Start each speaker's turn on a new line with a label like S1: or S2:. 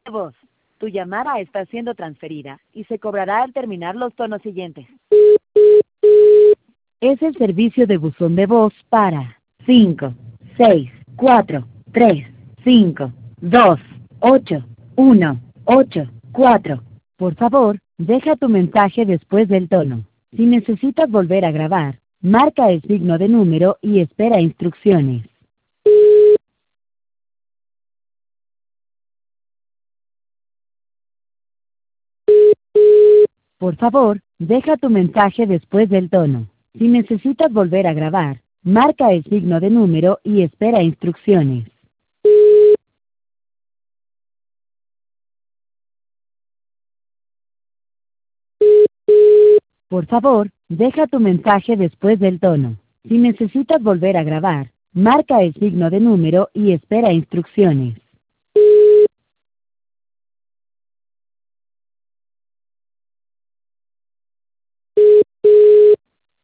S1: Voz. Tu llamada está siendo transferida y se cobrará al terminar los tonos siguientes. Es el servicio de buzón de voz para 5, 6, 4, 3, 5, 2, 8, 1, 8, 4. Por favor, deja tu mensaje después del tono. Si necesitas volver a grabar, marca el signo de número y espera instrucciones. Por favor, deja tu mensaje después del tono. Si necesitas volver a grabar, marca el signo de número y espera instrucciones. Por favor, deja tu mensaje después del tono. Si necesitas volver a grabar, marca el signo de número y espera instrucciones.